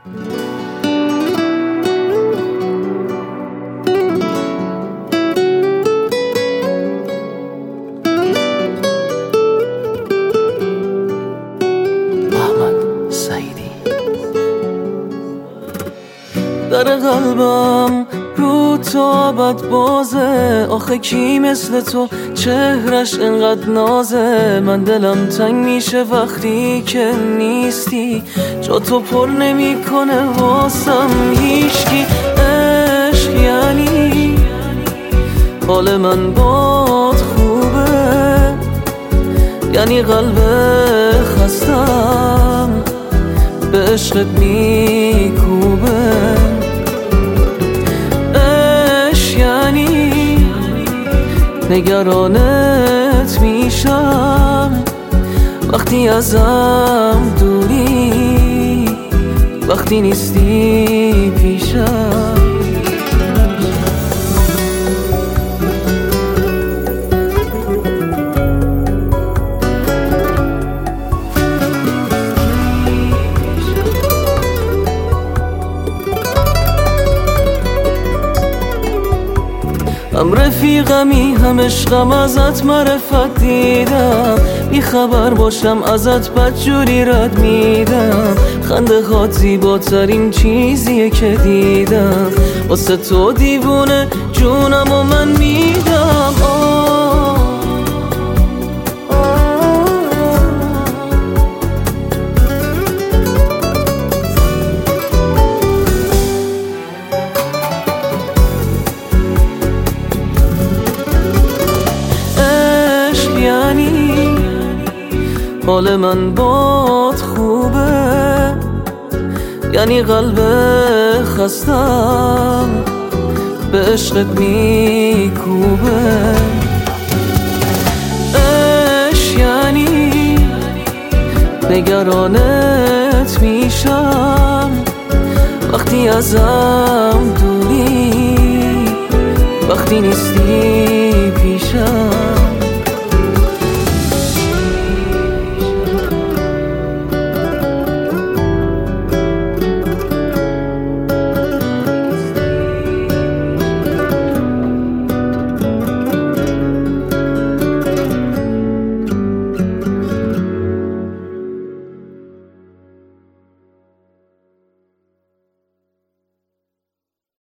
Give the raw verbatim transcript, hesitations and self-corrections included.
در قلبم رو تا بد بازه، آخه کی مثل تو چهرش انقدر نازه. من دلم تنگ میشه وقتی که نیستی، جا تو پر نمی کنه واسم هیچکی. عشق یعنی حال من باد خوبه، یعنی قلب خستم به عشقت میکوبه. نگرانت میشم وقتی ازم دوری، وقتی نیستی پیشم. هم رفیقمی هم عشقم، ازت معرفت دیدم، بی خبر باشم ازت بدجوری رد میدم. خنده هات زیباترین چیزیه که دیدم، واسه تو دیوونه جونم و من میدم. آه یعنی حال من باد خوبه، یعنی قلب خستم به عشقت میکوبه. عشق یعنی نگرانت میشم وقتی ازم دوری، وقتی نیستی پیشم.